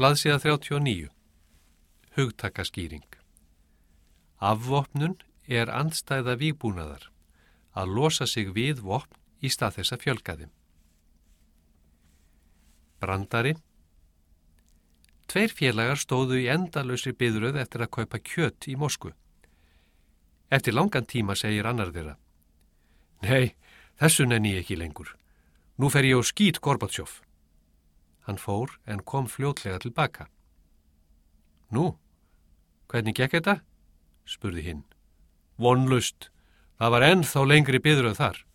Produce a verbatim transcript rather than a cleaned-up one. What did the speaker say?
Blaðsíða þrjátíu og níu. Hugtakaskýring. Afvopnun er andstæða vígbúnaðar, að losa sig við vopn í stað þess að fjölga þeim. Brandari. Tveir félagar stóðu í endalausri biðröð eftir að kaupa kjöt í Moskvu. Eftir langan tíma segir annar þeirra: Nei, þessu nenni ég ekki lengur. Nú fer ég og skýt Gorbatsjov. Hann fór en kom fljótlega tilbaka. Nú, hvernig gekk þetta? Spurði hinn. Vonlaust, það var ennþá lengri biðröð þar.